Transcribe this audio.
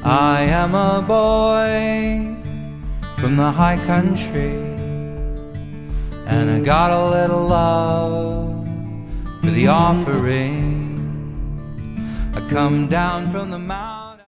I am a boy from the high country, and I got a little love for the offering. I come down from the mountain.